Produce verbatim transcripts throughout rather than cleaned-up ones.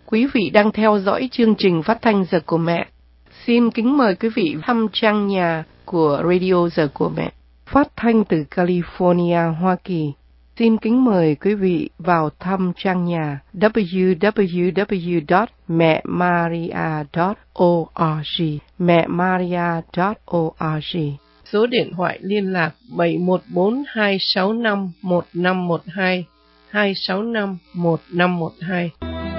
Quý vị đang theo dõi chương trình phát thanh Giờ của Mẹ. Xin kính mời quý vị thăm trang nhà của Radio Giờ của Mẹ, phát thanh từ California, Hoa Kỳ. Xin kính mời quý vị vào thăm trang nhà w w w chấm mẹ maria chấm org, mẹ maria chấm org. Số điện thoại liên lạc bảy một bốn hai sáu năm một năm một hai, hai sáu năm một năm một hai.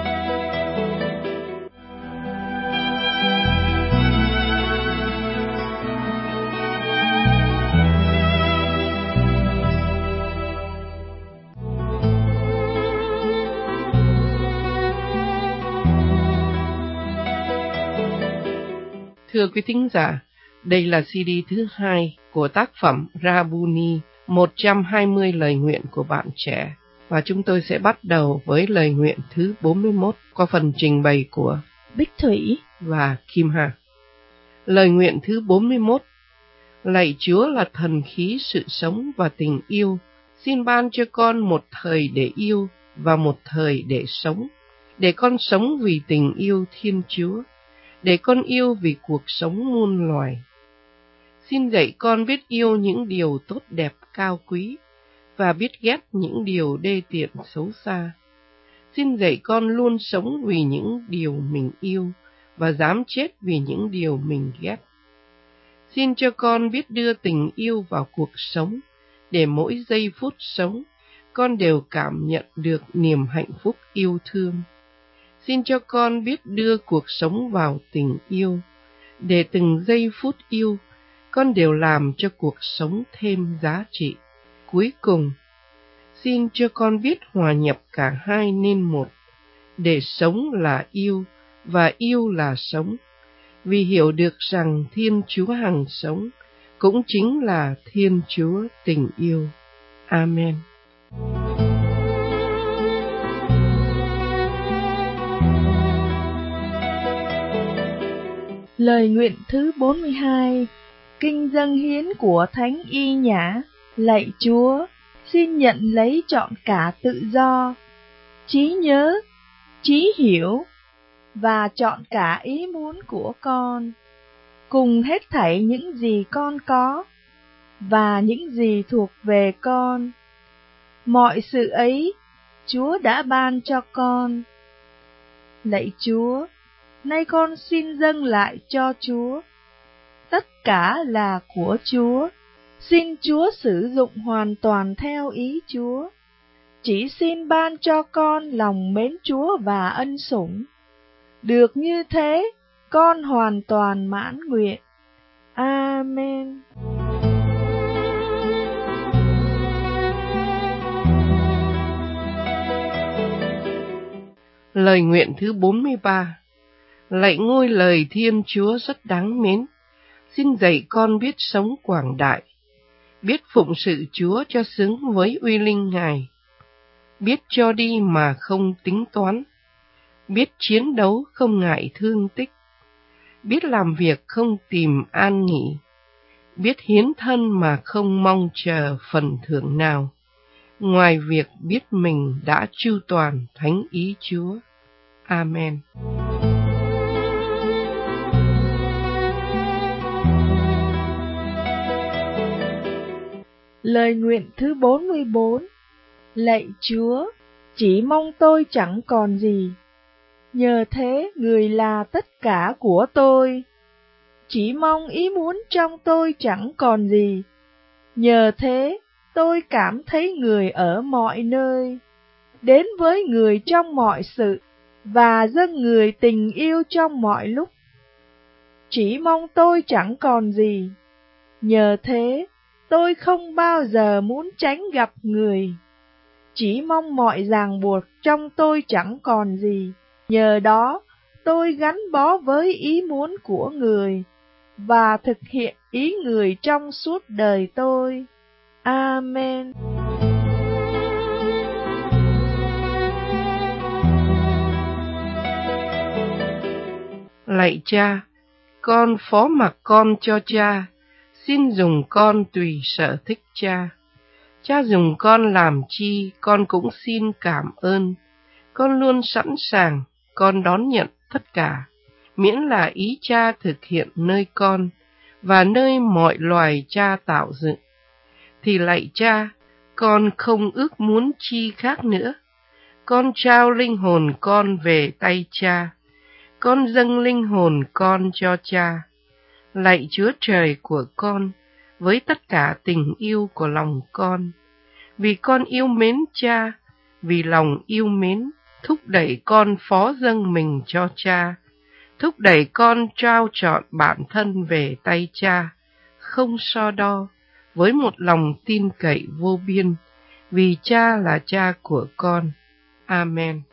Thưa quý thính giả, đây là xê đê thứ hai của tác phẩm Rabuni, một trăm hai mươi lời nguyện của bạn trẻ. Và chúng tôi sẽ bắt đầu với lời nguyện thứ bốn mươi mốt qua phần trình bày của Bích Thủy và Kim Hà. Lời nguyện thứ bốn mươi mốt. Lạy Chúa là thần khí sự sống và tình yêu, xin ban cho con một thời để yêu và một thời để sống, để con sống vì tình yêu Thiên Chúa, để con yêu vì cuộc sống muôn loài. Xin dạy con biết yêu những điều tốt đẹp cao quý và biết ghét những điều đê tiện xấu xa. Xin dạy con luôn sống vì những điều mình yêu và dám chết vì những điều mình ghét. Xin cho con biết đưa tình yêu vào cuộc sống, để mỗi giây phút sống, con đều cảm nhận được niềm hạnh phúc yêu thương. Xin cho con biết đưa cuộc sống vào tình yêu, để từng giây phút yêu, con đều làm cho cuộc sống thêm giá trị. Cuối cùng, xin cho con biết hòa nhập cả hai nên một, để sống là yêu và yêu là sống, vì hiểu được rằng Thiên Chúa hằng sống cũng chính là Thiên Chúa tình yêu. Amen. Lời nguyện thứ bốn mươi hai. Kinh dâng hiến của Thánh Y Nhã. Lạy Chúa, xin nhận lấy trọn cả tự do, trí nhớ, trí hiểu và trọn cả ý muốn của con, cùng hết thảy những gì con có và những gì thuộc về con. Mọi sự ấy Chúa đã ban cho con. Lạy Chúa, nay con xin dâng lại cho Chúa. Tất cả là của Chúa. Xin Chúa sử dụng hoàn toàn theo ý Chúa. Chỉ xin ban cho con lòng mến Chúa và ân sủng. Được như thế, con hoàn toàn mãn nguyện. Amen. Lời nguyện thứ bốn mươi ba. Lạy ngôi lời Thiên Chúa rất đáng mến, xin dạy con biết sống quảng đại, biết phụng sự Chúa cho xứng với uy linh Ngài, biết cho đi mà không tính toán, biết chiến đấu không ngại thương tích, biết làm việc không tìm an nghỉ, biết hiến thân mà không mong chờ phần thưởng nào, ngoài việc biết mình đã chu toàn thánh ý Chúa. Amen. Lời nguyện thứ bốn mươi bốn. Lạy Chúa, chỉ mong tôi chẳng còn gì, nhờ thế người là tất cả của tôi. Chỉ mong ý muốn trong tôi chẳng còn gì, nhờ thế tôi cảm thấy người ở mọi nơi, đến với người trong mọi sự và dâng người tình yêu trong mọi lúc. Chỉ mong tôi chẳng còn gì, nhờ thế tôi không bao giờ muốn tránh gặp người. Chỉ mong mọi ràng buộc trong tôi chẳng còn gì, nhờ đó tôi gắn bó với ý muốn của người và thực hiện ý người trong suốt đời tôi. Amen. Lạy Cha, con phó mặc con cho Cha, xin dùng con tùy sở thích Cha. Cha dùng con làm chi, con cũng xin cảm ơn. Con luôn sẵn sàng, con đón nhận tất cả, miễn là ý Cha thực hiện nơi con và nơi mọi loài Cha tạo dựng. Thì lạy Cha, con không ước muốn chi khác nữa. Con trao linh hồn con về tay Cha. Con dâng linh hồn con cho Cha. Lạy Chúa Trời của con, với tất cả tình yêu của lòng con, vì con yêu mến Cha, vì lòng yêu mến thúc đẩy con phó dâng mình cho Cha, thúc đẩy con trao trọn bản thân về tay Cha, không so đo, với một lòng tin cậy vô biên, vì Cha là Cha của con. Amen.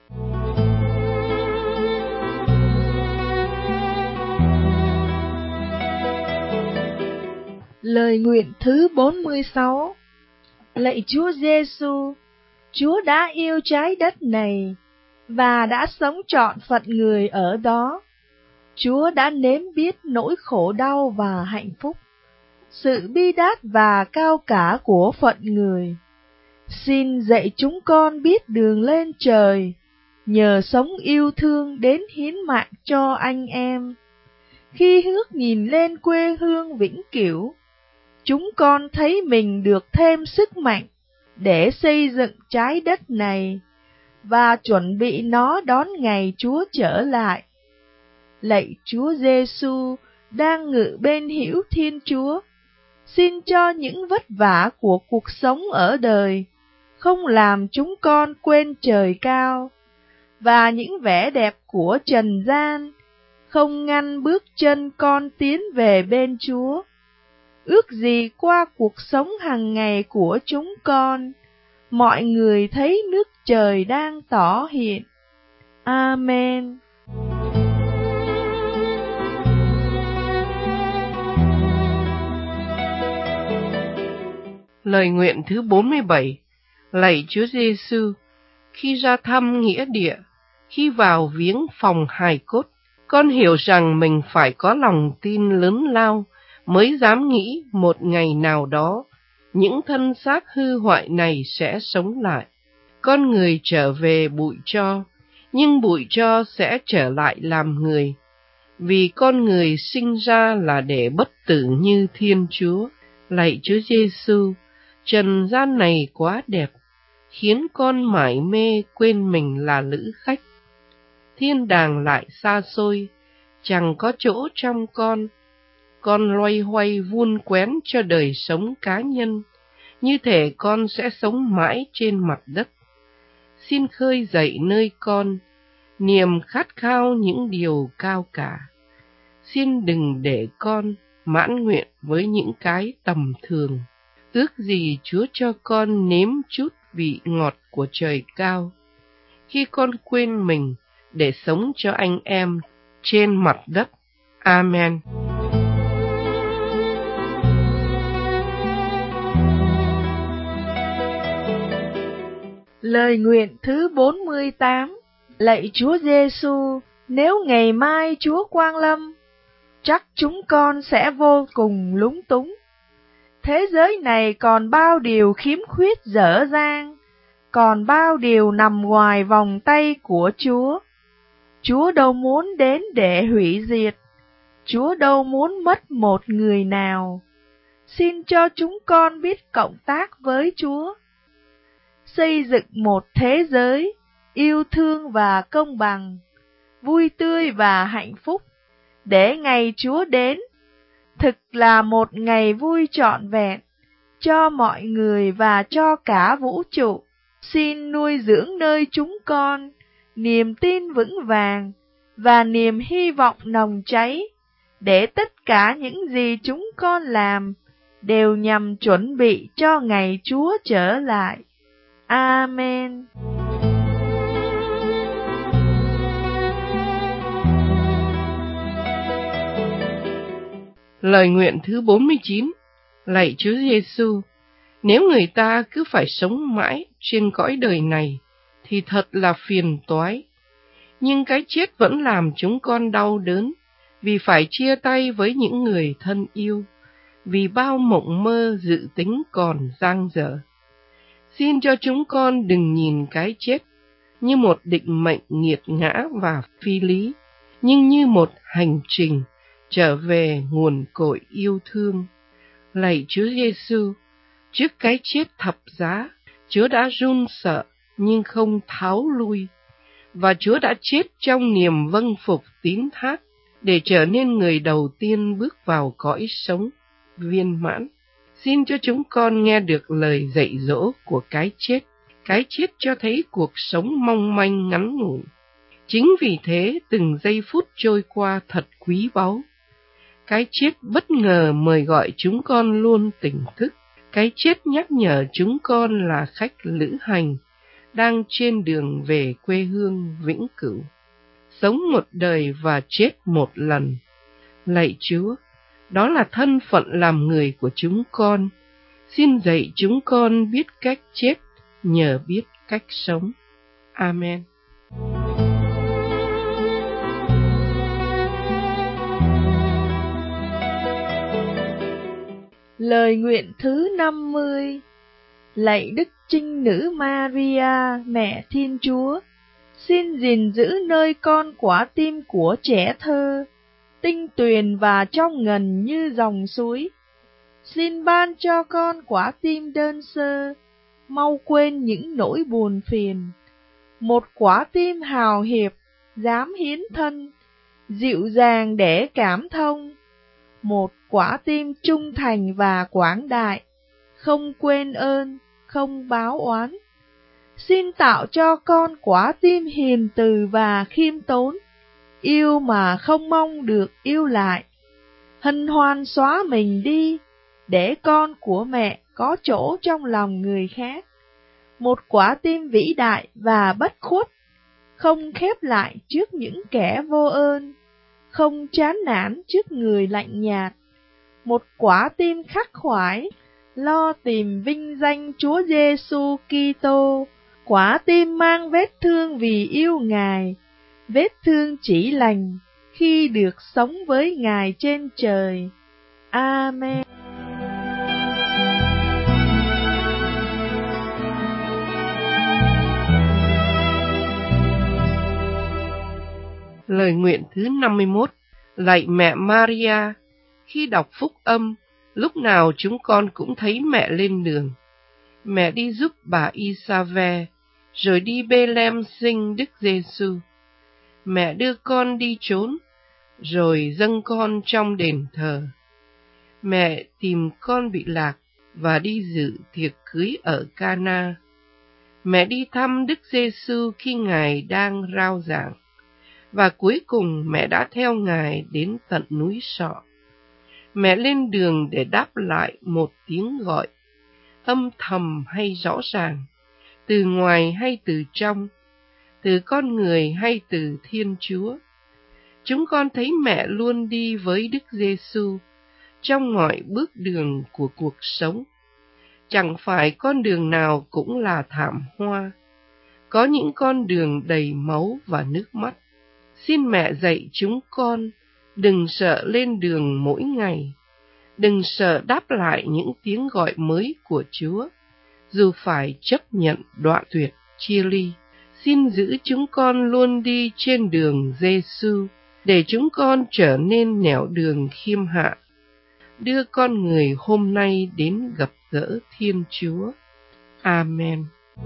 Lời nguyện thứ bốn mươi sáu. Lạy Chúa Giêsu, Chúa đã yêu trái đất này và đã sống trọn phận người ở đó. Chúa đã nếm biết nỗi khổ đau và hạnh phúc, sự bi đát và cao cả của phận người. Xin dạy chúng con biết đường lên trời, nhờ sống yêu thương đến hiến mạng cho anh em. Khi ngước nhìn lên quê hương vĩnh cửu, chúng con thấy mình được thêm sức mạnh để xây dựng trái đất này và chuẩn bị nó đón ngày Chúa trở lại. Lạy Chúa Giêsu đang ngự bên hữu Thiên Chúa, xin cho những vất vả của cuộc sống ở đời không làm chúng con quên trời cao, và những vẻ đẹp của trần gian không ngăn bước chân con tiến về bên Chúa. Ước gì qua cuộc sống hàng ngày của chúng con, mọi người thấy nước trời đang tỏ hiện. Amen. Lời nguyện thứ bốn mươi bảy. Lạy Chúa Giêsu, khi ra thăm nghĩa địa, khi vào viếng phòng hài cốt, con hiểu rằng mình phải có lòng tin lớn lao mới dám nghĩ một ngày nào đó những thân xác hư hoại này sẽ sống lại. Con người trở về bụi tro, nhưng bụi tro sẽ trở lại làm người, vì con người sinh ra là để bất tử như Thiên Chúa. Lạy Chúa Giêsu, trần gian này quá đẹp, khiến con mải mê quên mình là lữ khách. Thiên đàng lại xa xôi, chẳng có chỗ trong con. Con loay hoay vun quén cho đời sống cá nhân, như thể con sẽ sống mãi trên mặt đất. Xin khơi dậy nơi con niềm khát khao những điều cao cả. Xin đừng để con mãn nguyện với những cái tầm thường. Ước gì Chúa cho con nếm chút vị ngọt của trời cao, khi con quên mình để sống cho anh em trên mặt đất. Amen. Lời nguyện thứ bốn mươi tám. Lạy Chúa Giêsu, nếu ngày mai Chúa quang lâm, chắc chúng con sẽ vô cùng lúng túng. Thế giới này còn bao điều khiếm khuyết dở dang, còn bao điều nằm ngoài vòng tay của Chúa. Chúa đâu muốn đến để hủy diệt, Chúa đâu muốn mất một người nào. Xin cho chúng con biết cộng tác với Chúa, xây dựng một thế giới yêu thương và công bằng, vui tươi và hạnh phúc, để ngày Chúa đến thực là một ngày vui trọn vẹn cho mọi người và cho cả vũ trụ. Xin nuôi dưỡng nơi chúng con niềm tin vững vàng và niềm hy vọng nồng cháy, để tất cả những gì chúng con làm đều nhằm chuẩn bị cho ngày Chúa trở lại. Amen. Lời nguyện thứ bốn mươi chín. Lạy Chúa Giêsu, nếu người ta cứ phải sống mãi trên cõi đời này thì thật là phiền toái. Nhưng cái chết vẫn làm chúng con đau đớn, vì phải chia tay với những người thân yêu, vì bao mộng mơ dự tính còn dang dở. Xin cho chúng con đừng nhìn cái chết, như một định mệnh nghiệt ngã và phi lý, nhưng như một hành trình trở về nguồn cội yêu thương. Lạy Chúa Giêsu, trước cái chết thập giá, Chúa đã run sợ nhưng không tháo lui, và Chúa đã chết trong niềm vâng phục tín thác để trở nên người đầu tiên bước vào cõi sống viên mãn. Xin cho chúng con nghe được lời dạy dỗ của cái chết. Cái chết cho thấy cuộc sống mong manh ngắn ngủi. Chính vì thế từng giây phút trôi qua thật quý báu. Cái chết bất ngờ mời gọi chúng con luôn tỉnh thức. Cái chết nhắc nhở chúng con là khách lữ hành, đang trên đường về quê hương vĩnh cửu. Sống một đời và chết một lần. Lạy Chúa, đó là thân phận làm người của chúng con. Xin dạy chúng con biết cách chết nhờ biết cách sống. Amen. Lời nguyện thứ năm mươi. Lạy Đức Trinh Nữ Maria, Mẹ Thiên Chúa, xin gìn giữ nơi con quả tim của trẻ thơ, tinh tuyền và trong ngần như dòng suối. Xin ban cho con quả tim đơn sơ, mau quên những nỗi buồn phiền. Một quả tim hào hiệp, dám hiến thân, dịu dàng để cảm thông. Một quả tim trung thành và quảng đại, không quên ơn, không báo oán. Xin tạo cho con quả tim hiền từ và khiêm tốn, yêu mà không mong được yêu lại. Hân hoan xóa mình đi, để con của mẹ có chỗ trong lòng người khác. Một quả tim vĩ đại và bất khuất, không khép lại trước những kẻ vô ơn, không chán nản trước người lạnh nhạt. Một quả tim khắc khoải, lo tìm vinh danh Chúa Giêsu Kitô. Quả tim mang vết thương vì yêu Ngài, vết thương chỉ lành khi được sống với Ngài trên trời. Amen. Lời nguyện thứ năm mươi mốt. Lạy mẹ Maria, khi đọc phúc âm, lúc nào chúng con cũng thấy mẹ lên đường. Mẹ đi giúp bà Isave, rồi đi Bê-lem sinh Đức Giêsu. Mẹ đưa con đi trốn, rồi dâng con trong đền thờ. Mẹ tìm con bị lạc và đi dự tiệc cưới ở Cana. Mẹ đi thăm Đức Giêsu khi Ngài đang rao giảng, và cuối cùng mẹ đã theo Ngài đến tận núi Sọ. Mẹ lên đường để đáp lại một tiếng gọi, âm thầm hay rõ ràng, từ ngoài hay từ trong, từ con người hay từ Thiên Chúa. Chúng con thấy mẹ luôn đi với Đức Giêsu trong mọi bước đường của cuộc sống. Chẳng phải con đường nào cũng là thảm hoa, có những con đường đầy máu và nước mắt. Xin mẹ dạy chúng con đừng sợ lên đường mỗi ngày, đừng sợ đáp lại những tiếng gọi mới của Chúa, dù phải chấp nhận đoạn tuyệt chia ly. Xin giữ chúng con luôn đi trên đường Giêsu, để chúng con trở nên nẻo đường khiêm hạ, đưa con người hôm nay đến gặp gỡ Thiên Chúa. Amen.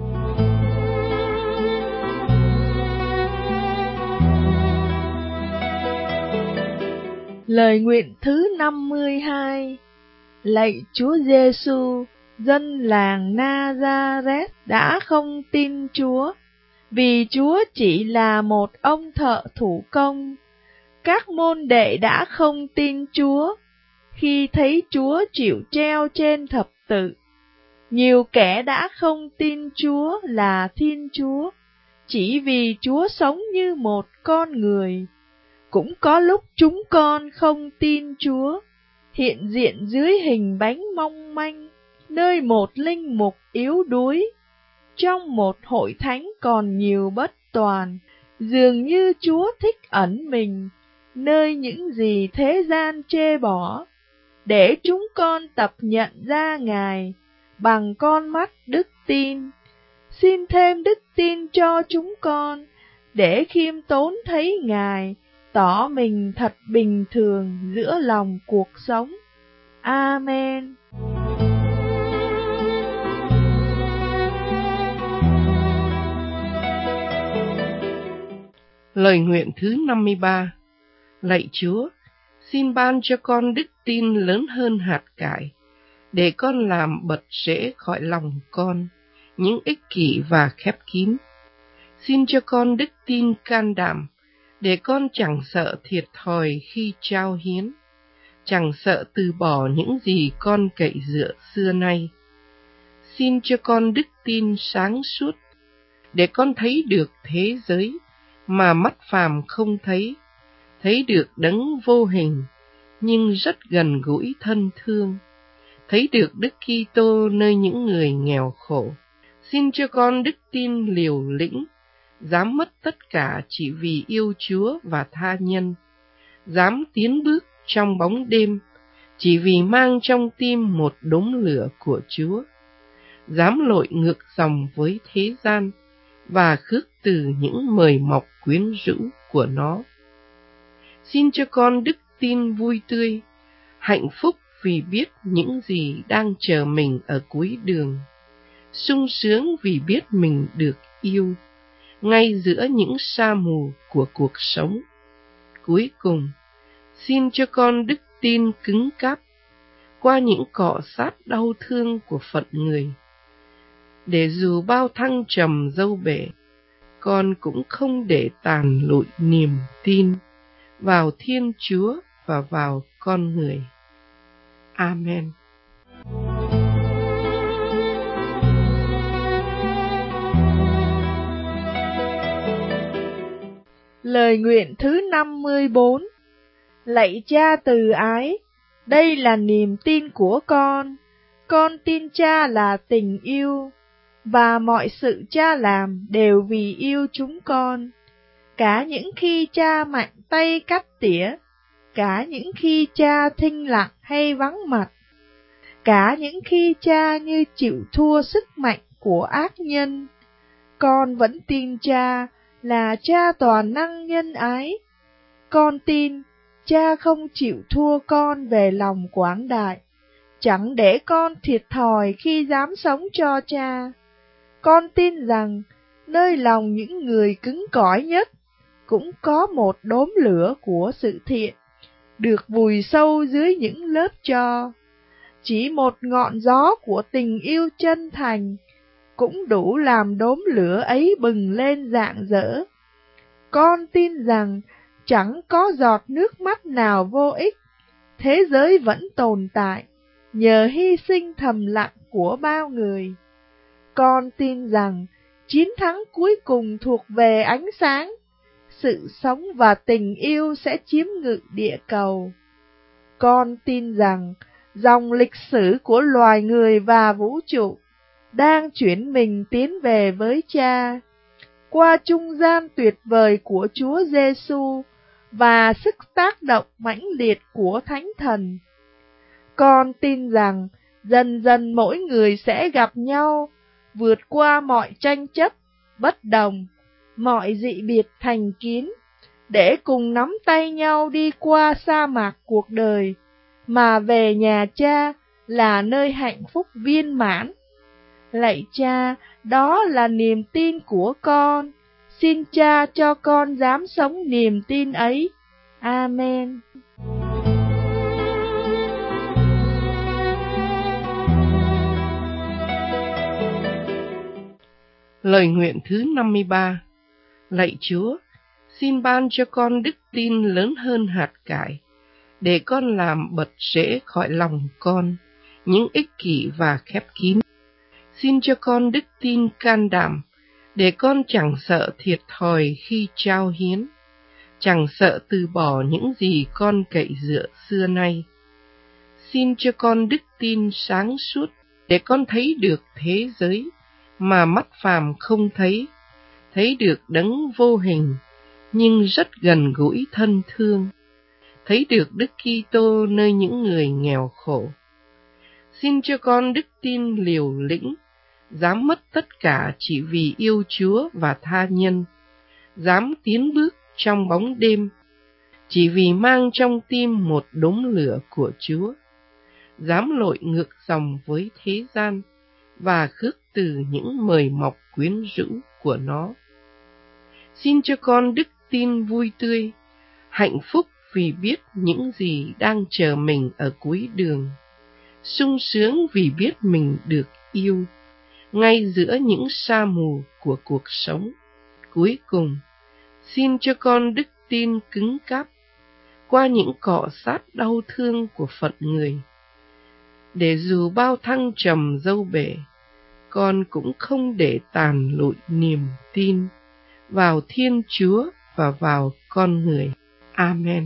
Lời nguyện thứ năm mươi hai. Lạy Chúa Giêsu, dân làng Nazareth đã không tin Chúa, vì Chúa chỉ là một ông thợ thủ công. Các môn đệ đã không tin Chúa khi thấy Chúa chịu treo trên thập tự. Nhiều kẻ đã không tin Chúa là Thiên Chúa, chỉ vì Chúa sống như một con người. Cũng có lúc chúng con không tin Chúa, hiện diện dưới hình bánh mong manh, nơi một linh mục yếu đuối, trong một hội thánh còn nhiều bất toàn. Dường như Chúa thích ẩn mình, nơi những gì thế gian chê bỏ, để chúng con tập nhận ra Ngài bằng con mắt đức tin. xin thêm đức tin cho chúng con, để khiêm tốn thấy Ngài, tỏ mình thật bình thường giữa lòng cuộc sống. Amen. Lời nguyện thứ năm mươi ba. Lạy Chúa, xin ban cho con đức tin lớn hơn hạt cải, để con làm bật rễ khỏi lòng con những ích kỷ và khép kín. Xin cho con đức tin can đảm, để con chẳng sợ thiệt thòi khi trao hiến, chẳng sợ từ bỏ những gì con cậy dựa xưa nay. Xin cho con đức tin sáng suốt, để con thấy được thế giới mà mắt phàm không thấy, thấy được đấng vô hình nhưng rất gần gũi thân thương, thấy được Đức Kitô nơi những người nghèo khổ. Xin cho con đức tin liều lĩnh, dám mất tất cả chỉ vì yêu Chúa và tha nhân, dám tiến bước trong bóng đêm chỉ vì mang trong tim một đốm lửa của Chúa, dám lội ngược dòng với thế gian và khước từ những mời mọc quyến rũ của nó. Xin cho con đức tin vui tươi, hạnh phúc vì biết những gì đang chờ mình ở cuối đường, sung sướng vì biết mình được yêu, ngay giữa những sa mù của cuộc sống. Cuối cùng, xin cho con đức tin cứng cáp qua những cọ sát đau thương của phận người, để dù bao thăng trầm dâu bể, con cũng không để tàn lụi niềm tin vào Thiên Chúa và vào con người. Amen. Lời nguyện thứ năm mươi bốn. Lạy Cha từ ái, đây là niềm tin của con. Con tin Cha là tình yêu, và mọi sự Cha làm đều vì yêu chúng con. Cả những khi Cha mạnh tay cắt tỉa, cả những khi Cha thinh lặng hay vắng mặt, cả những khi Cha như chịu thua sức mạnh của ác nhân, con vẫn tin Cha là Cha toàn năng nhân ái. Con tin Cha không chịu thua con về lòng quảng đại, chẳng để con thiệt thòi khi dám sống cho Cha. Con tin rằng nơi lòng những người cứng cỏi nhất cũng có một đốm lửa của sự thiện, được vùi sâu dưới những lớp tro. Chỉ một ngọn gió của tình yêu chân thành cũng đủ làm đốm lửa ấy bừng lên rạng rỡ. Con tin rằng chẳng có giọt nước mắt nào vô ích, thế giới vẫn tồn tại nhờ hy sinh thầm lặng của bao người. Con tin rằng chiến thắng cuối cùng thuộc về ánh sáng, sự sống và tình yêu sẽ chiếm ngự địa cầu. Con tin rằng dòng lịch sử của loài người và vũ trụ đang chuyển mình tiến về với Cha, qua trung gian tuyệt vời của Chúa Giêsu và sức tác động mãnh liệt của Thánh Thần. Con tin rằng dần dần mỗi người sẽ gặp nhau, vượt qua mọi tranh chấp, bất đồng, mọi dị biệt thành kiến, để cùng nắm tay nhau đi qua sa mạc cuộc đời, mà về nhà Cha là nơi hạnh phúc viên mãn. Lạy Cha, đó là niềm tin của con. Xin Cha cho con dám sống niềm tin ấy. Amen. Lời nguyện thứ năm mươi ba. Lạy Chúa, xin ban cho con đức tin lớn hơn hạt cải, để con làm bật rễ khỏi lòng con những ích kỷ và khép kín. Xin cho con đức tin can đảm, để con chẳng sợ thiệt thòi khi trao hiến, chẳng sợ từ bỏ những gì con cậy dựa xưa nay. Xin cho con đức tin sáng suốt, để con thấy được thế giới mà mắt phàm không thấy, thấy được đấng vô hình nhưng rất gần gũi thân thương, thấy được Đức Kitô nơi những người nghèo khổ. Xin cho con đức tin liều lĩnh, dám mất tất cả chỉ vì yêu Chúa và tha nhân, dám tiến bước trong bóng đêm, chỉ vì mang trong tim một đốm lửa của Chúa, dám lội ngược dòng với thế gian và khước từ những mời mọc quyến rũ của nó. Xin cho con đức tin vui tươi, hạnh phúc vì biết những gì đang chờ mình ở cuối đường, sung sướng vì biết mình được yêu, ngay giữa những sa mù của cuộc sống. Cuối cùng, xin cho con đức tin cứng cáp qua những cọ sát đau thương của phận người, để dù bao thăng trầm dâu bể, con cũng không để tàn lụi niềm tin vào Thiên Chúa và vào con người. Amen.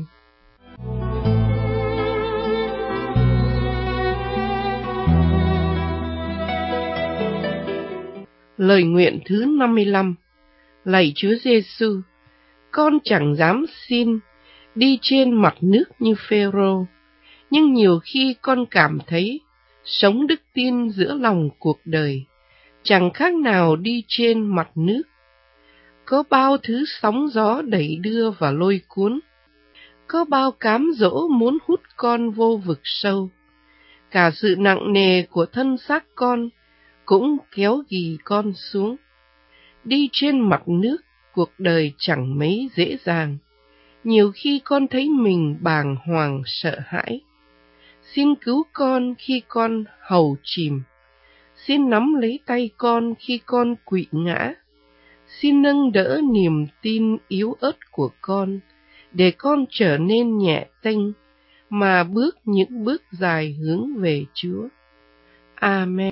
Lời nguyện thứ năm mươi lăm. Lạy Chúa Giêsu, con chẳng dám xin đi trên mặt nước như Phêrô, nhưng nhiều khi con cảm thấy sống đức tin giữa lòng cuộc đời chẳng khác nào đi trên mặt nước. Có bao thứ sóng gió đẩy đưa và lôi cuốn, có bao cám dỗ muốn hút con vô vực sâu. Cả sự nặng nề của thân xác con cũng kéo ghì con xuống. Đi trên mặt nước, cuộc đời chẳng mấy dễ dàng. Nhiều khi con thấy mình bàng hoàng sợ hãi. Xin cứu con khi con hầu chìm. Xin nắm lấy tay con khi con quỵ ngã. Xin nâng đỡ niềm tin yếu ớt của con, để con trở nên nhẹ tênh, mà bước những bước dài hướng về Chúa. Amen.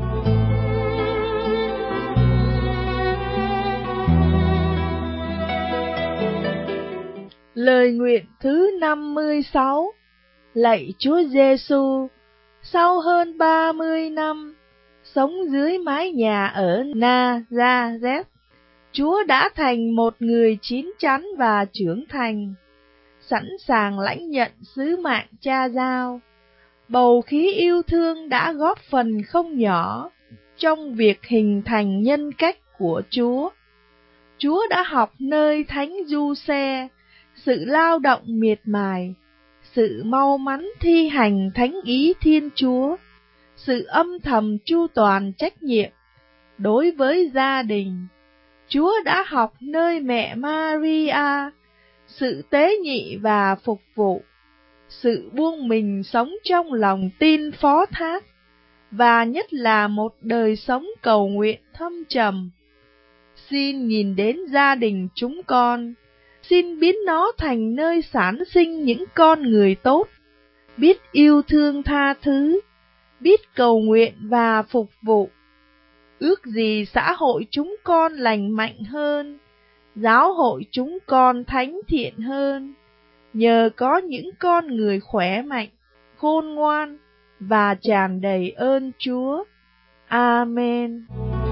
Lời nguyện thứ năm mươi sáu. Lạy Chúa Giêsu, sau hơn ba mươi năm sống dưới mái nhà ở Nazareth, Chúa đã thành một người chín chắn và trưởng thành, sẵn sàng lãnh nhận sứ mạng Cha giao. Bầu khí yêu thương đã góp phần không nhỏ trong việc hình thành nhân cách của Chúa. Chúa đã học nơi Thánh Du-xe sự lao động miệt mài, sự mau mắn thi hành thánh ý Thiên Chúa, sự âm thầm chu toàn trách nhiệm đối với gia đình. Chúa đã học nơi mẹ Maria sự tế nhị và phục vụ, sự buông mình sống trong lòng tin phó thác, và nhất là một đời sống cầu nguyện thâm trầm. Xin nhìn đến gia đình chúng con, xin biến nó thành nơi sản sinh những con người tốt, biết yêu thương tha thứ, biết cầu nguyện và phục vụ. Ước gì xã hội chúng con lành mạnh hơn, giáo hội chúng con thánh thiện hơn, nhờ có những con người khỏe mạnh, khôn ngoan và tràn đầy ơn Chúa. Amen.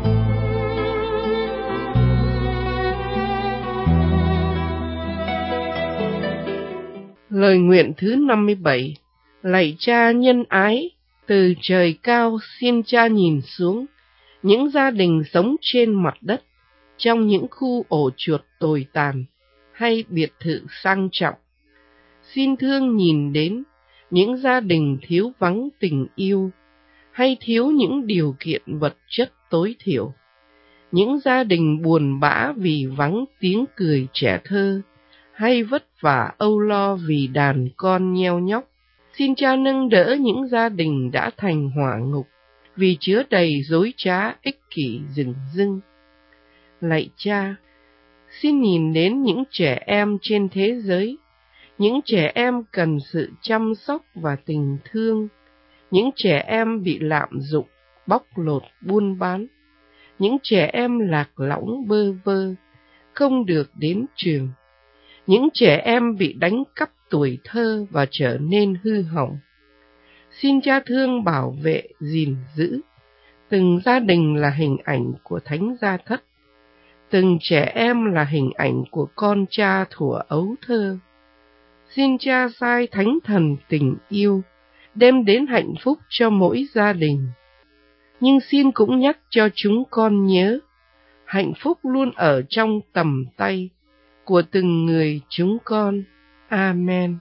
Lời nguyện thứ năm mươi bảy. Lạy Cha nhân ái, từ trời cao xin Cha nhìn xuống những gia đình sống trên mặt đất, trong những khu ổ chuột tồi tàn hay biệt thự sang trọng. Xin thương nhìn đến những gia đình thiếu vắng tình yêu, hay thiếu những điều kiện vật chất tối thiểu. Những gia đình buồn bã vì vắng tiếng cười trẻ thơ, hay vất vả âu lo vì đàn con nheo nhóc. Xin Cha nâng đỡ những gia đình đã thành hỏa ngục, vì chứa đầy dối trá ích kỷ rừng rưng. Lạy Cha, xin nhìn đến những trẻ em trên thế giới, những trẻ em cần sự chăm sóc và tình thương, những trẻ em bị lạm dụng, bóc lột, buôn bán, những trẻ em lạc lõng bơ vơ, không được đến trường, những trẻ em bị đánh cắp tuổi thơ và trở nên hư hỏng. Xin Cha thương bảo vệ, gìn giữ. Từng gia đình là hình ảnh của Thánh Gia Thất, từng trẻ em là hình ảnh của con Cha thuở ấu thơ. Xin Cha sai Thánh Thần tình yêu, đem đến hạnh phúc cho mỗi gia đình. nhưng xin cũng nhắc cho chúng con nhớ, hạnh phúc luôn ở trong tầm tay của từng người chúng con. Amen.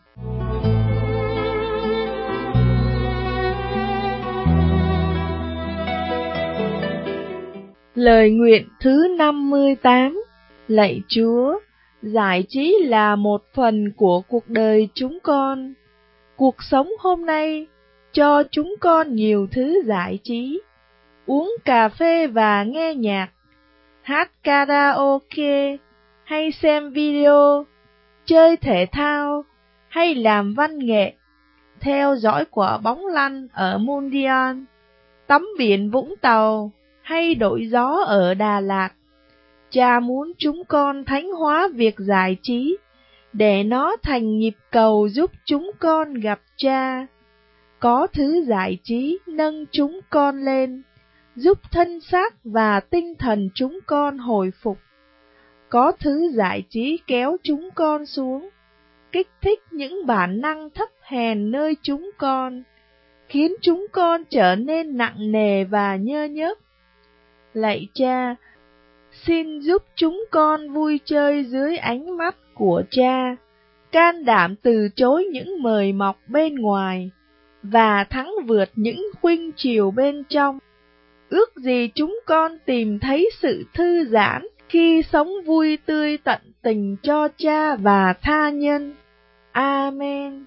Lời nguyện thứ năm mươi tám. Lạy Chúa, giải trí là một phần của cuộc đời chúng con. Cuộc sống hôm nay cho chúng con nhiều thứ giải trí: uống cà phê và nghe nhạc, hát karaoke hay xem video, chơi thể thao hay làm văn nghệ, theo dõi quả bóng lăn ở Mundial, tắm biển Vũng Tàu hay đổi gió ở Đà Lạt. Cha muốn chúng con thánh hóa việc giải trí để nó thành nhịp cầu giúp chúng con gặp Cha. Có thứ giải trí nâng chúng con lên, giúp thân xác và tinh thần chúng con hồi phục. Có thứ giải trí kéo chúng con xuống, kích thích những bản năng thấp hèn nơi chúng con, khiến chúng con trở nên nặng nề và nhơ nhớp. Lạy Cha, xin giúp chúng con vui chơi dưới ánh mắt của Cha, can đảm từ chối những mời mọc bên ngoài và thắng vượt những khuynh chiều bên trong. Ước gì chúng con tìm thấy sự thư giãn khi sống vui tươi tận tình cho Cha và tha nhân. Amen.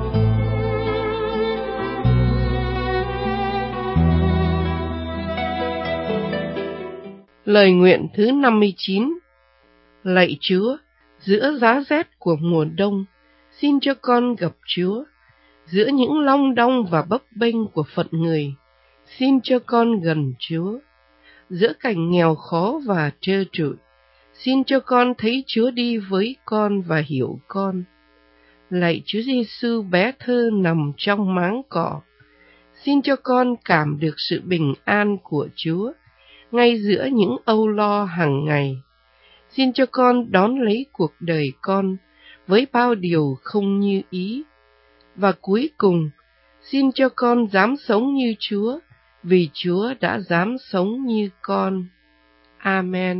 Lời nguyện thứ năm mươi chín. Lạy Chúa, giữa giá rét của mùa đông, xin cho con gặp Chúa. Giữa những long đong và bấp bênh của phận người, xin cho con gần Chúa. Giữa cảnh nghèo khó và trơ trụi, xin cho con thấy Chúa đi với con và hiểu con. Lạy Chúa Giêsu bé thơ nằm trong máng cỏ, xin cho con cảm được sự bình an của Chúa ngay giữa những âu lo hàng ngày. Xin cho con đón lấy cuộc đời con với bao điều không như ý. Và cuối cùng, xin cho con dám sống như Chúa, vì Chúa đã dám sống như con. Amen.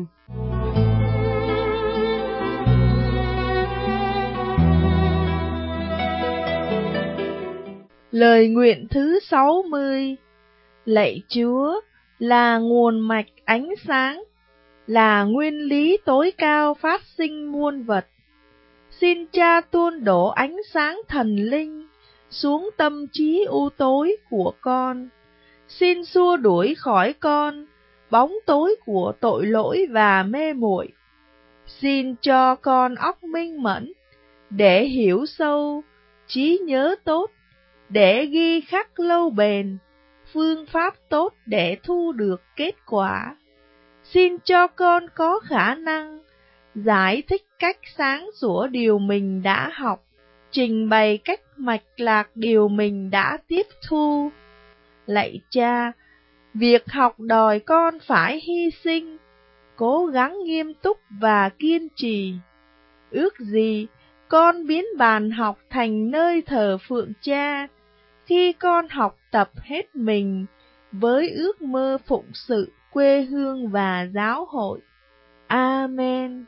Lời nguyện thứ sáu mươi. Lạy Chúa, là nguồn mạch ánh sáng, là nguyên lý tối cao phát sinh muôn vật. Xin Cha tuôn đổ ánh sáng thần linh xuống tâm trí u tối của con. Xin xua đuổi khỏi con bóng tối của tội lỗi và mê muội. Xin cho con óc minh mẫn để hiểu sâu, trí nhớ tốt để ghi khắc lâu bền, phương pháp tốt để thu được kết quả. Xin cho con có khả năng giải thích cách sáng sủa điều mình đã học, trình bày cách mạch lạc điều mình đã tiếp thu. Lạy Cha, việc học đòi con phải hy sinh, cố gắng nghiêm túc và kiên trì. Ước gì con biến bàn học thành nơi thờ phượng Cha, khi con học tập hết mình với ước mơ phụng sự quê hương và giáo hội. Amen.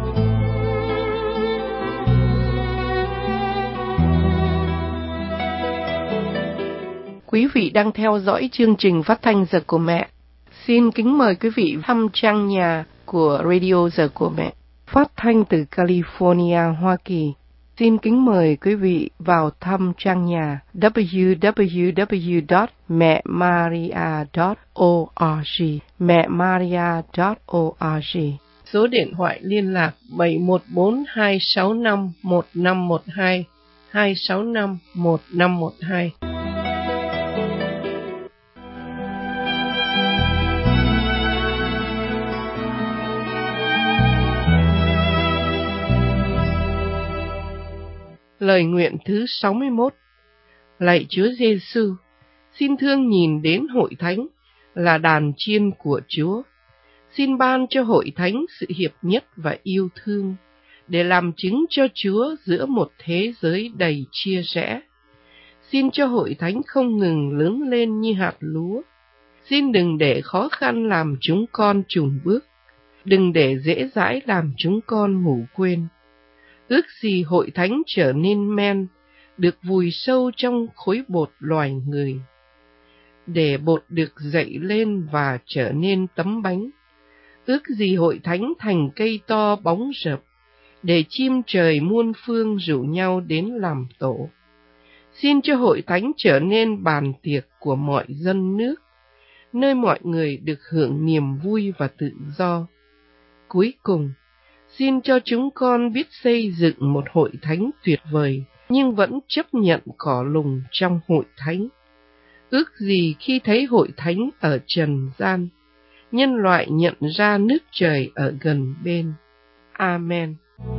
Quý vị đang theo dõi chương trình phát thanh Giờ của Mẹ. Xin kính mời quý vị thăm trang nhà của Radio Giờ của Mẹ, phát thanh từ California, Hoa Kỳ. Xin kính mời quý vị vào thăm trang nhà w w w chấm mẹ maria chấm org, mẹ maria chấm org. Số điện thoại liên lạc bảy một bốn hai sáu năm một năm một hai, hai sáu năm một năm một hai. Lời nguyện thứ sáu mươi mốt. Lạy Chúa Giêsu, xin thương nhìn đến hội thánh là đàn chiên của Chúa. Xin ban cho hội thánh sự hiệp nhất và yêu thương, để làm chứng cho Chúa giữa một thế giới đầy chia rẽ. Xin cho hội thánh không ngừng lớn lên như hạt lúa. Xin đừng để khó khăn làm chúng con chùn bước, đừng để dễ dãi làm chúng con ngủ quên. Ước gì hội thánh trở nên men, được vùi sâu trong khối bột loài người, để bột được dậy lên và trở nên tấm bánh. Ước gì hội thánh thành cây to bóng rợp, để chim trời muôn phương rủ nhau đến làm tổ. Xin cho hội thánh trở nên bàn tiệc của mọi dân nước, nơi mọi người được hưởng niềm vui và tự do. Cuối cùng, xin cho chúng con biết xây dựng một hội thánh tuyệt vời, nhưng vẫn chấp nhận cỏ lùng trong hội thánh. Ước gì khi thấy hội thánh ở trần gian, nhân loại nhận ra nước trời ở gần bên. Amen.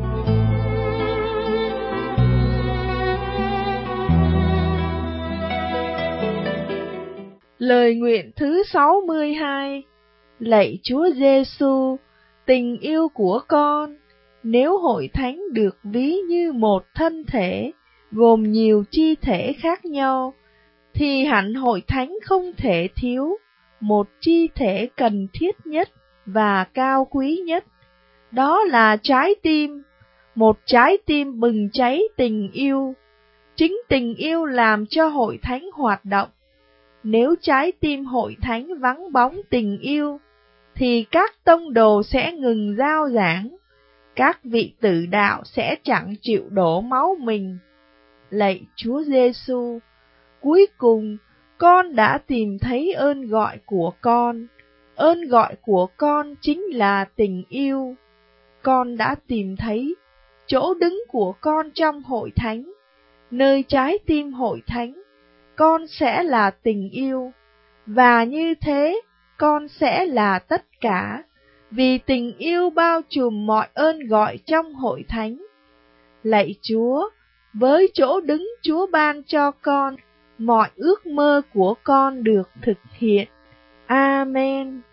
Lời nguyện thứ sáu mươi hai. Lạy Chúa Giêsu, tình yêu của con, nếu hội thánh được ví như một thân thể gồm nhiều chi thể khác nhau, thì hẳn hội thánh không thể thiếu một chi thể cần thiết nhất và cao quý nhất, đó là trái tim, một trái tim bừng cháy tình yêu. Chính tình yêu làm cho hội thánh hoạt động. Nếu trái tim hội thánh vắng bóng tình yêu, thì các tông đồ sẽ ngừng rao giảng, các vị tử đạo sẽ chẳng chịu đổ máu mình. Lạy Chúa Giêsu, cuối cùng con đã tìm thấy ơn gọi của con. Ơn gọi của con chính là tình yêu. Con đã tìm thấy chỗ đứng của con trong hội thánh. Nơi trái tim hội thánh, con sẽ là tình yêu. Và như thế, con sẽ là tất cả, vì tình yêu bao trùm mọi ơn gọi trong hội thánh. Lạy Chúa, với chỗ đứng Chúa ban cho con, mọi ước mơ của con được thực hiện. Amen.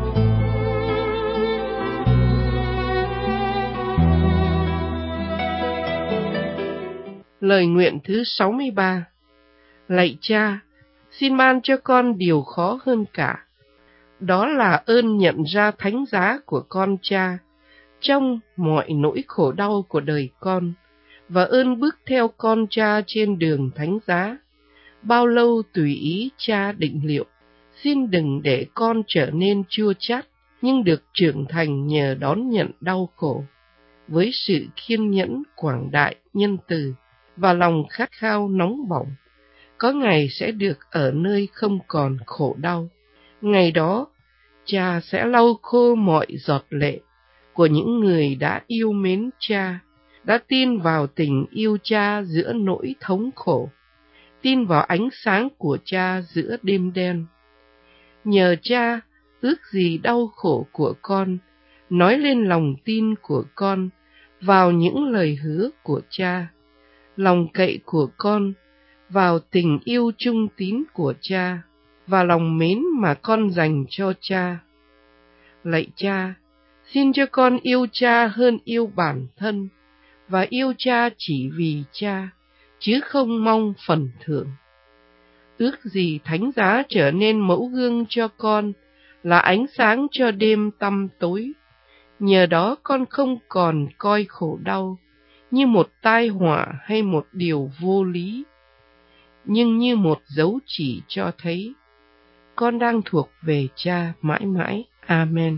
Lời nguyện thứ sáu mươi ba. Lạy Cha, xin ban cho con điều khó hơn cả, đó là ơn nhận ra thánh giá của con Cha trong mọi nỗi khổ đau của đời con, và ơn bước theo con Cha trên đường thánh giá, bao lâu tùy ý Cha định liệu. Xin đừng để con trở nên chua chát, nhưng được trưởng thành nhờ đón nhận đau khổ, với sự kiên nhẫn quảng đại nhân từ và lòng khát khao nóng bỏng. Có ngày sẽ được ở nơi không còn khổ đau. Ngày đó, Cha sẽ lau khô mọi giọt lệ của những người đã yêu mến Cha, đã tin vào tình yêu Cha giữa nỗi thống khổ, tin vào ánh sáng của Cha giữa đêm đen. Nhờ Cha, ước gì đau khổ của con, nói lên lòng tin của con vào những lời hứa của Cha, lòng cậy của con vào tình yêu trung tín của Cha, và lòng mến mà con dành cho Cha. Lạy Cha, xin cho con yêu Cha hơn yêu bản thân, và yêu Cha chỉ vì Cha, chứ không mong phần thưởng. Ước gì thánh giá trở nên mẫu gương cho con, là ánh sáng cho đêm tăm tối. Nhờ đó con không còn coi khổ đau như một tai họa hay một điều vô lý, nhưng như một dấu chỉ cho thấy con đang thuộc về Cha mãi mãi. Amen.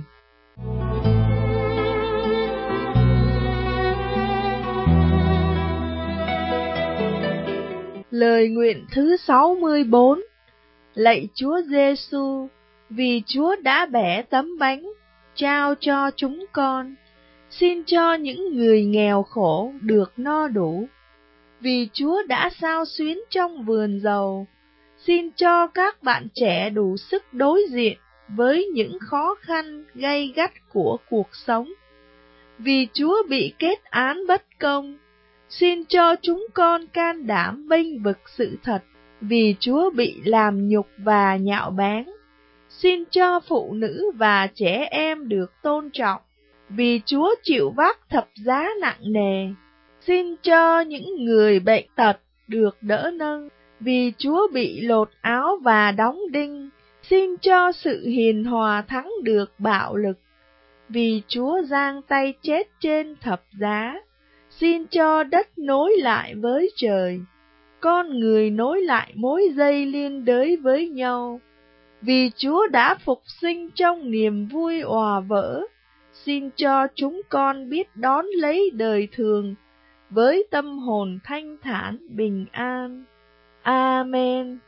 Lời nguyện thứ sáu mươi bốn. Lạy Chúa Giêsu, vì Chúa đã bẻ tấm bánh trao cho chúng con, xin cho những người nghèo khổ được no đủ. Vì Chúa đã xao xuyến trong vườn dầu, xin cho các bạn trẻ đủ sức đối diện với những khó khăn gay gắt của cuộc sống. Vì Chúa bị kết án bất công, xin cho chúng con can đảm bênh vực sự thật. Vì Chúa bị làm nhục và nhạo báng, xin cho phụ nữ và trẻ em được tôn trọng. Vì Chúa chịu vác thập giá nặng nề, xin cho những người bệnh tật được đỡ nâng. Vì Chúa bị lột áo và đóng đinh, Xin cho sự hiền hòa thắng được bạo lực, vì Chúa giang tay chết trên thập giá. Xin cho đất nối lại với trời, con người nối lại mối dây liên đới với nhau, vì Chúa đã phục sinh trong niềm vui òa vỡ. Xin cho chúng con biết đón lấy đời thường với tâm hồn thanh thản bình an. Amen.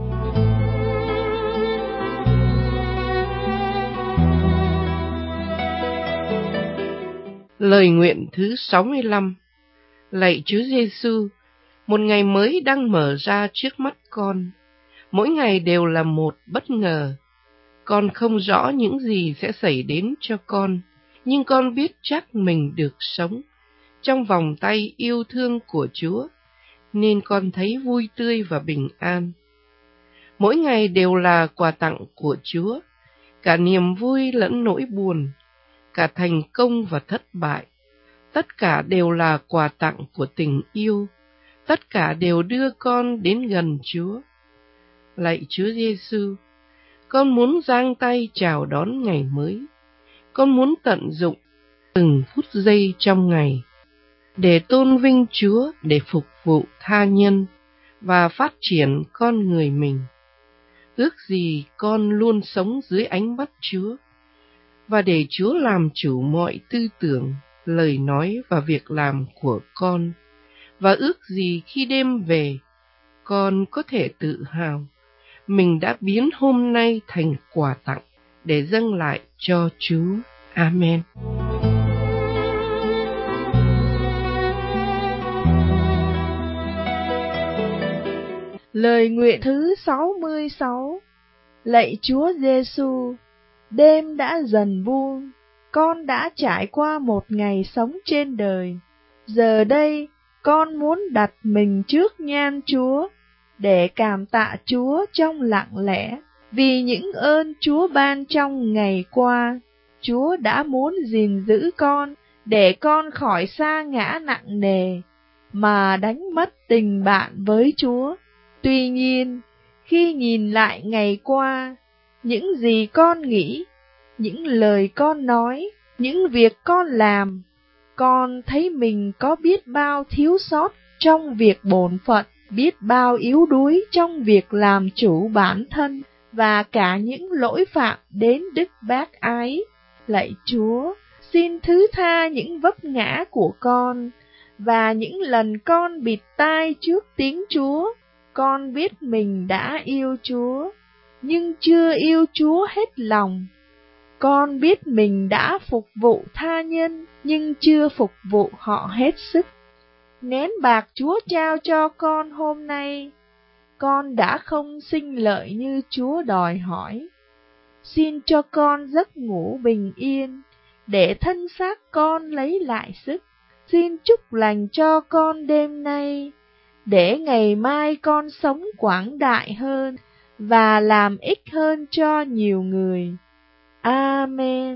Lời nguyện thứ sáu mươi lăm. Lạy Chúa Giêsu, một ngày mới đang mở ra trước mắt con. Mỗi ngày đều là một bất ngờ. Con không rõ những gì sẽ xảy đến cho con, nhưng con biết chắc mình được sống trong vòng tay yêu thương của Chúa, nên con thấy vui tươi và bình an. Mỗi ngày đều là quà tặng của Chúa, cả niềm vui lẫn nỗi buồn, cả thành công và thất bại. Tất cả đều là quà tặng của tình yêu, tất cả đều đưa con đến gần Chúa. Lạy Chúa Giêsu, con muốn giang tay chào đón ngày mới. Con muốn tận dụng từng phút giây trong ngày để tôn vinh Chúa, để phục vụ tha nhân và phát triển con người mình. Ước gì con luôn sống dưới ánh mắt Chúa và để Chúa làm chủ mọi tư tưởng, lời nói và việc làm của con. Và ước gì khi đêm về, con có thể tự hào mình đã biến hôm nay thành quà tặng để dâng lại cho Chúa. Amen. Lời nguyện thứ sáu mươi sáu. Lạy Chúa Giêsu, đêm đã dần buông, con đã trải qua một ngày sống trên đời. Giờ đây, con muốn đặt mình trước nhan Chúa để cảm tạ Chúa trong lặng lẽ vì những ơn Chúa ban trong ngày qua. Chúa đã muốn gìn giữ con để con khỏi sa ngã nặng nề mà đánh mất tình bạn với Chúa. Tuy nhiên, khi nhìn lại ngày qua, những gì con nghĩ, những lời con nói, những việc con làm, con thấy mình có biết bao thiếu sót trong việc bổn phận, biết bao yếu đuối trong việc làm chủ bản thân, và cả những lỗi phạm đến đức bác ái. Lạy Chúa, xin thứ tha những vấp ngã của con, và những lần con bịt tai trước tiếng Chúa. Con biết mình đã yêu Chúa, nhưng chưa yêu Chúa hết lòng. Con biết mình đã phục vụ tha nhân, nhưng chưa phục vụ họ hết sức. Nén bạc Chúa trao cho con hôm nay, con đã không sinh lợi như Chúa đòi hỏi. Xin cho con giấc ngủ bình yên, để thân xác con lấy lại sức. Xin chúc lành cho con đêm nay, để ngày mai con sống quảng đại hơn và làm ích hơn cho nhiều người. Amen.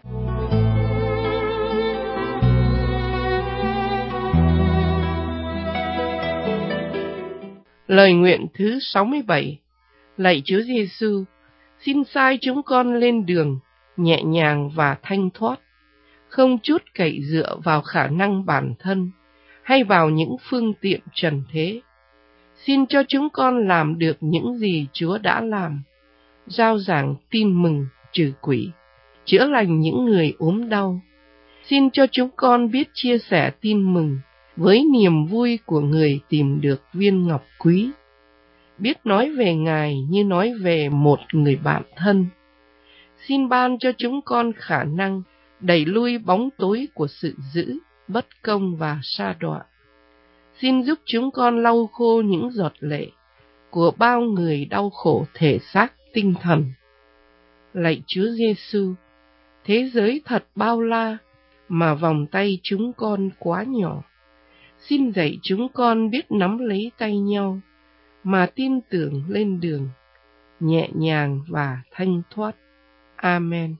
Lời nguyện thứ sáu mươi bảy. Lạy Chúa Giêsu, xin sai chúng con lên đường nhẹ nhàng và thanh thoát, không chút cậy dựa vào khả năng bản thân hay vào những phương tiện trần thế. Xin cho chúng con làm được những gì Chúa đã làm: rao giảng tin mừng, trừ quỷ, chữa lành những người ốm đau. Xin cho chúng con biết chia sẻ tin mừng với niềm vui của người tìm được viên ngọc quý, biết nói về Ngài như nói về một người bạn thân. Xin ban cho chúng con khả năng đẩy lui bóng tối của sự dữ, bất công và sa đọa. Xin giúp chúng con lau khô những giọt lệ của bao người đau khổ thể xác tinh thần. Lạy Chúa Giêsu, thế giới thật bao la mà vòng tay chúng con quá nhỏ. Xin dạy chúng con biết nắm lấy tay nhau mà tin tưởng lên đường nhẹ nhàng và thanh thoát. Amen.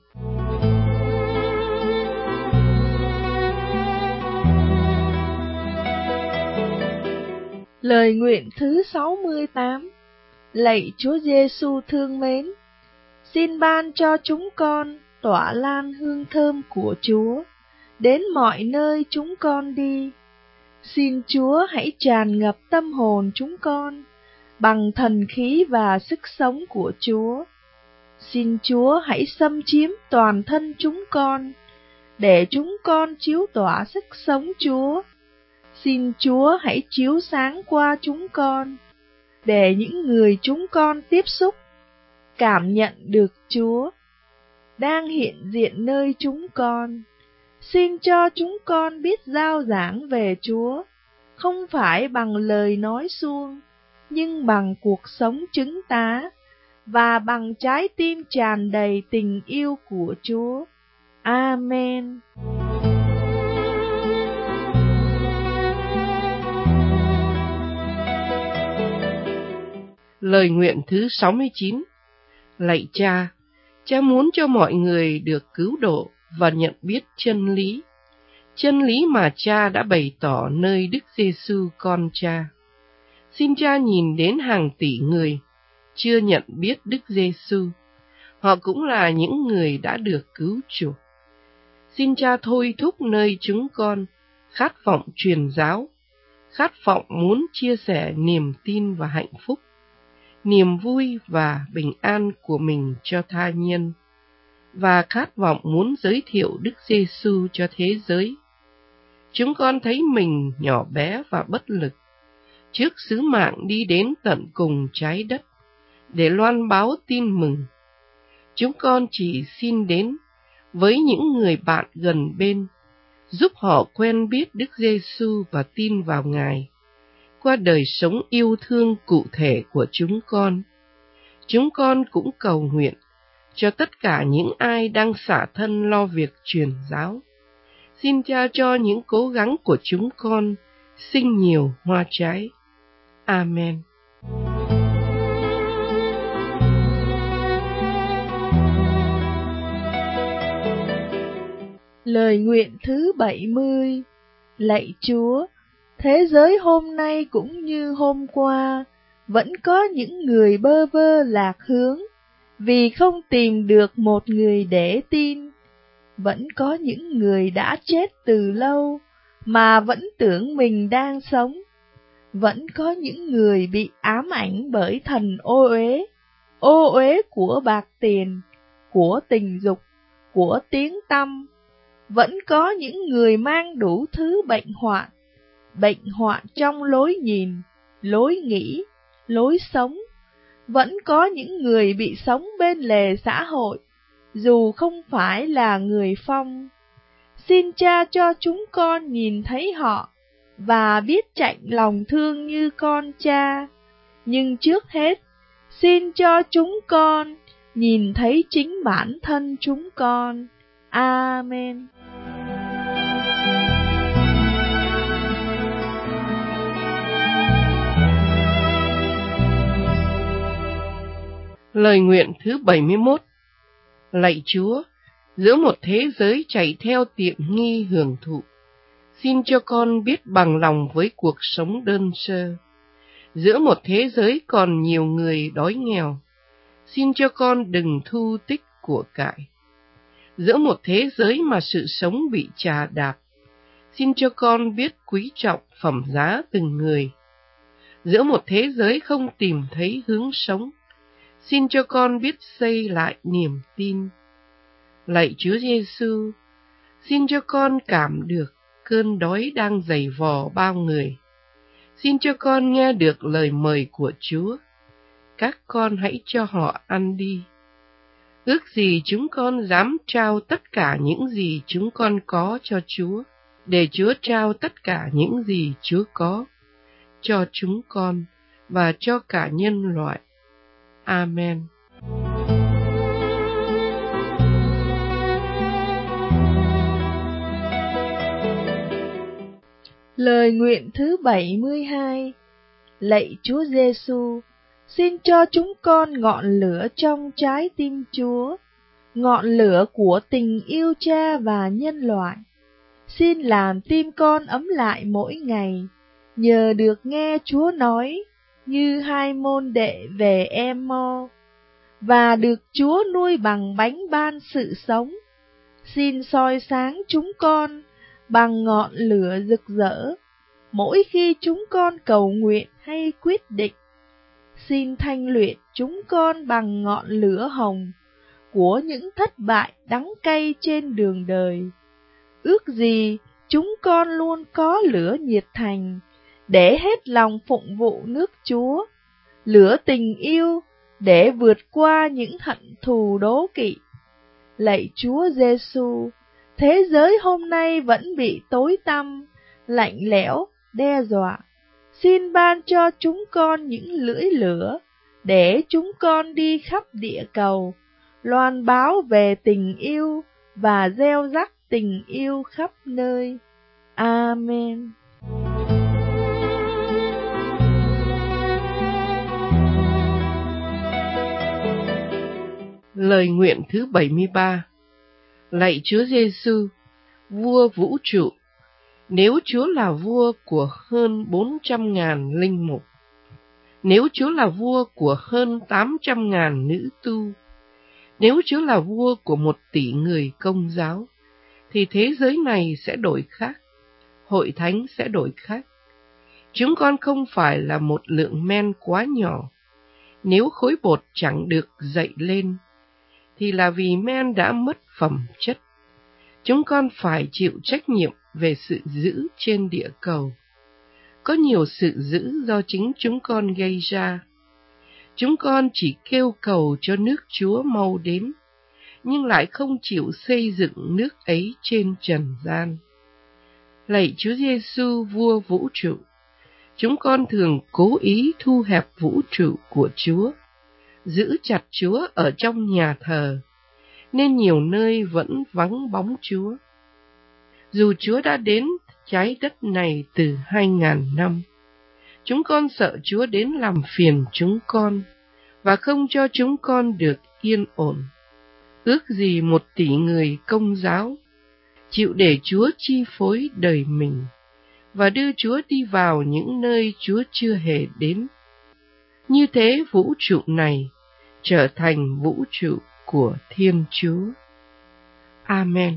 Lời nguyện thứ sáu mươi tám. Lạy Chúa Giêsu thương mến, xin ban cho chúng con tỏa lan hương thơm của Chúa đến mọi nơi chúng con đi. Xin Chúa hãy tràn ngập tâm hồn chúng con bằng thần khí và sức sống của Chúa. Xin Chúa hãy xâm chiếm toàn thân chúng con, để chúng con chiếu tỏa sức sống Chúa. Xin Chúa hãy chiếu sáng qua chúng con, để những người chúng con tiếp xúc cảm nhận được Chúa đang hiện diện nơi chúng con. Xin cho chúng con biết rao giảng về Chúa, không phải bằng lời nói suông, nhưng bằng cuộc sống chứng tá, và bằng trái tim tràn đầy tình yêu của Chúa. Amen. Lời nguyện thứ sáu mươi chín. Lạy Cha, Cha muốn cho mọi người được cứu độ và nhận biết chân lý, chân lý mà Cha đã bày tỏ nơi Đức Giêsu con Cha. Xin Cha nhìn đến hàng tỷ người chưa nhận biết Đức Giêsu, họ cũng là những người đã được cứu chuộc. Xin Cha thôi thúc nơi chúng con khát vọng truyền giáo, khát vọng muốn chia sẻ niềm tin và hạnh phúc, niềm vui và bình an của mình cho tha nhân, và khát vọng muốn giới thiệu Đức Giêsu cho thế giới. Chúng con thấy mình nhỏ bé và bất lực trước sứ mạng đi đến tận cùng trái đất để loan báo tin mừng. Chúng con chỉ xin đến với những người bạn gần bên, giúp họ quen biết Đức Giêsu và tin vào Ngài qua đời sống yêu thương cụ thể của chúng con. Chúng con cũng cầu nguyện cho tất cả những ai đang xả thân lo việc truyền giáo. Xin Cha cho những cố gắng của chúng con sinh nhiều hoa trái. Amen. Lời nguyện thứ bảy mươi. Lạy Chúa, thế giới hôm nay cũng như hôm qua, vẫn có những người bơ vơ lạc hướng, vì không tìm được một người để tin. Vẫn có những người đã chết từ lâu, mà vẫn tưởng mình đang sống. Vẫn có những người bị ám ảnh bởi thần ô uế, ô uế của bạc tiền, của tình dục, của tiếng tăm. Vẫn có những người mang đủ thứ bệnh hoạn, bệnh hoạn trong lối nhìn, lối nghĩ, lối sống. Vẫn có những người bị sống bên lề xã hội, dù không phải là người Phong. Xin Cha cho chúng con nhìn thấy họ và biết chạnh lòng thương như con Cha. Nhưng trước hết, xin cho chúng con nhìn thấy chính bản thân chúng con. Amen. Lời nguyện thứ bảy mươi mốt. Lạy Chúa, giữa một thế giới chạy theo tiện nghi hưởng thụ, xin cho con biết bằng lòng với cuộc sống đơn sơ. Giữa một thế giới còn nhiều người đói nghèo, xin cho con đừng thu tích của cải. Giữa một thế giới mà sự sống bị chà đạp, xin cho con biết quý trọng phẩm giá từng người. Giữa một thế giới không tìm thấy hướng sống, xin cho con biết xây lại niềm tin. Lạy Chúa Giêsu, xin cho con cảm được cơn đói đang giày vò bao người. Xin cho con nghe được lời mời của Chúa. Các con hãy cho họ ăn đi. Ước gì chúng con dám trao tất cả những gì chúng con có cho Chúa, để Chúa trao tất cả những gì Chúa có cho chúng con và cho cả nhân loại. Amen. Lời nguyện thứ bảy mươi hai. Lạy Chúa Giêsu, xin cho chúng con ngọn lửa trong trái tim Chúa, ngọn lửa của tình yêu Cha và nhân loại. Xin làm tim con ấm lại mỗi ngày, nhờ được nghe Chúa nói như hai môn đệ về Em-mo. và được Chúa nuôi bằng bánh ban sự sống. Xin soi sáng chúng con bằng ngọn lửa rực rỡ mỗi khi chúng con cầu nguyện hay quyết định. Xin thanh luyện chúng con bằng ngọn lửa hồng của những thất bại đắng cay trên đường đời. Ước gì chúng con luôn có lửa nhiệt thành để hết lòng phụng vụ nước Chúa, lửa tình yêu để vượt qua những hận thù đố kỵ. Lạy Chúa Giêsu, thế giới hôm nay vẫn bị tối tăm, lạnh lẽo, đe dọa. Xin ban cho chúng con những lưỡi lửa để chúng con đi khắp địa cầu, loan báo về tình yêu và gieo rắc tình yêu khắp nơi. Amen. Lời nguyện thứ bảy mươi ba. Lạy Chúa Giêsu, vua vũ trụ, nếu Chúa là vua của hơn bốn trăm ngàn linh mục, nếu Chúa là vua của hơn tám trăm ngàn nữ tu, nếu Chúa là vua của một tỷ người Công giáo, thì thế giới này sẽ đổi khác, hội thánh sẽ đổi khác. Chúng con không phải là một lượng men quá nhỏ. Nếu khối bột chẳng được dậy lên, thì là vì men đã mất phẩm chất. Chúng con phải chịu trách nhiệm về sự dữ trên địa cầu. Có nhiều sự dữ do chính chúng con gây ra. Chúng con chỉ kêu cầu cho nước Chúa mau đến, nhưng lại không chịu xây dựng nước ấy trên trần gian. Lạy Chúa Giêsu, vua vũ trụ, chúng con thường cố ý thu hẹp vũ trụ của Chúa, giữ chặt Chúa ở trong nhà thờ, nên nhiều nơi vẫn vắng bóng Chúa. Dù Chúa đã đến trái đất này từ hai ngàn năm, chúng con sợ Chúa đến làm phiền chúng con và không cho chúng con được yên ổn. Ước gì một tỷ người Công giáo chịu để Chúa chi phối đời mình và đưa Chúa đi vào những nơi Chúa chưa hề đến. Như thế vũ trụ này trở thành vũ trụ của Thiên Chúa. Amen.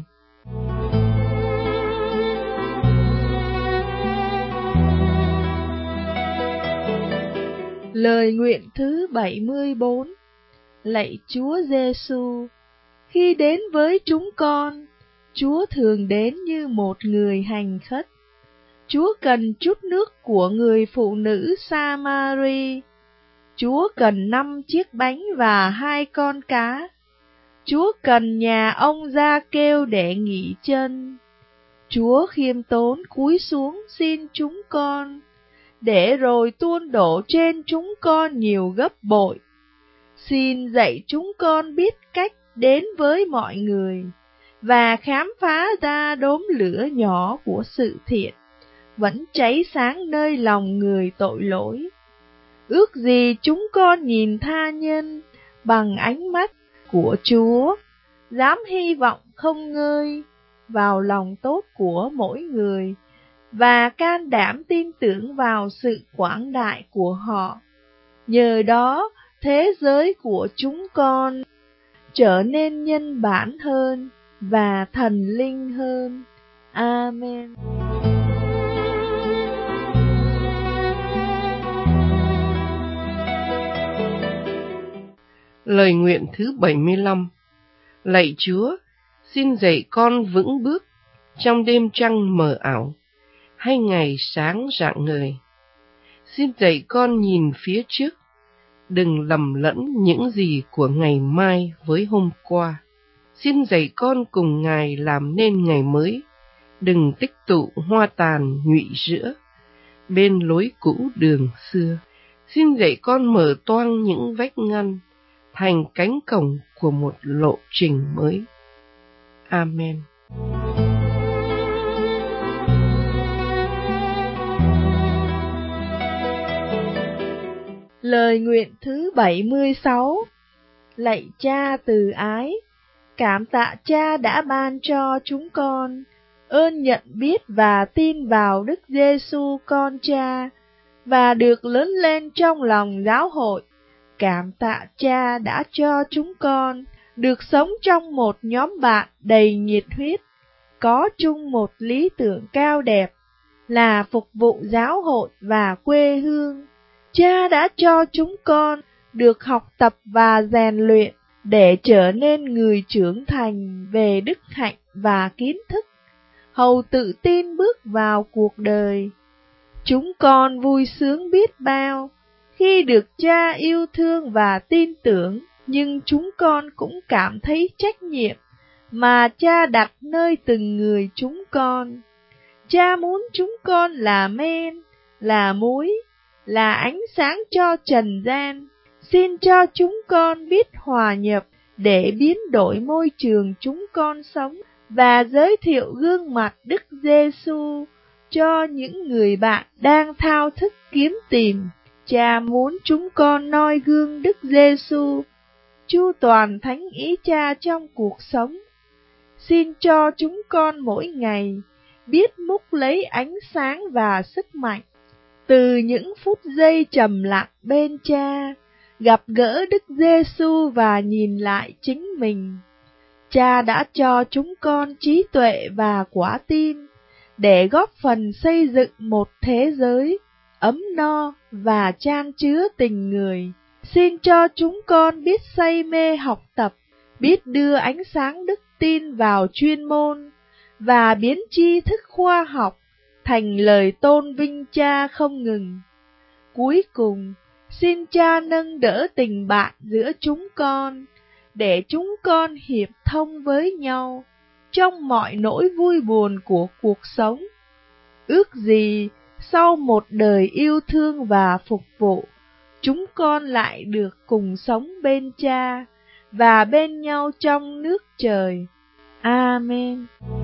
Lời nguyện thứ bảy mươi bốn. Lạy Chúa Giêsu, khi đến với chúng con, Chúa thường đến như một người hành khất. Chúa cần chút nước của người phụ nữ Sa-ma-ri. Chúa cần năm chiếc bánh và hai con cá. Chúa cần nhà ông Gia-kêu để nghỉ chân. Chúa khiêm tốn cúi xuống xin chúng con, để rồi tuôn đổ trên chúng con nhiều gấp bội. Xin dạy chúng con biết cách đến với mọi người và khám phá ra đốm lửa nhỏ của sự thiện vẫn cháy sáng nơi lòng người tội lỗi. Ước gì chúng con nhìn tha nhân bằng ánh mắt của Chúa, dám hy vọng không ngơi vào lòng tốt của mỗi người và can đảm tin tưởng vào sự quảng đại của họ. Nhờ đó, thế giới của chúng con trở nên nhân bản hơn và thần linh hơn. Amen. Lời nguyện thứ bảy mươi lăm. Lạy Chúa, xin dạy con vững bước trong đêm trăng mờ ảo, hay ngày sáng rạng ngời. Xin dạy con nhìn phía trước, đừng lầm lẫn những gì của ngày mai với hôm qua. Xin dạy con cùng Ngài làm nên ngày mới, đừng tích tụ hoa tàn nhụy rữa bên lối cũ đường xưa. Xin dạy con mở toang những vách ngăn thành cánh cổng của một lộ trình mới. Amen. Lời nguyện thứ bảy mươi sáu. Lạy Cha từ ái, cảm tạ Cha đã ban cho chúng con ơn nhận biết và tin vào Đức Giêsu con Cha, và được lớn lên trong lòng giáo hội, cảm tạ Cha đã cho chúng con được sống trong một nhóm bạn đầy nhiệt huyết, có chung một lý tưởng cao đẹp là phục vụ giáo hội và quê hương. Cha đã cho chúng con được học tập và rèn luyện để trở nên người trưởng thành về đức hạnh và kiến thức, hầu tự tin bước vào cuộc đời. Chúng con vui sướng biết bao khi được Cha yêu thương và tin tưởng, nhưng chúng con cũng cảm thấy trách nhiệm mà Cha đặt nơi từng người chúng con. Cha muốn chúng con là men, là muối, là ánh sáng cho trần gian. Xin cho chúng con biết hòa nhập để biến đổi môi trường chúng con sống và giới thiệu gương mặt Đức Giêsu cho những người bạn đang thao thức kiếm tìm. Cha muốn chúng con noi gương Đức Giêsu, chu toàn thánh ý Cha trong cuộc sống. Xin cho chúng con mỗi ngày biết múc lấy ánh sáng và sức mạnh từ những phút giây trầm lặng bên Cha, gặp gỡ Đức Giêsu và nhìn lại chính mình. Cha đã cho chúng con trí tuệ và quả tin để góp phần xây dựng một thế giới ấm no và chan chứa tình người. Xin cho chúng con biết say mê học tập, biết đưa ánh sáng đức tin vào chuyên môn và biến tri thức khoa học thành lời tôn vinh Cha không ngừng. Cuối cùng, xin Cha nâng đỡ tình bạn giữa chúng con, để chúng con hiệp thông với nhau trong mọi nỗi vui buồn của cuộc sống. Ước gì sau một đời yêu thương và phục vụ, chúng con lại được cùng sống bên Cha và bên nhau trong nước trời. Amen.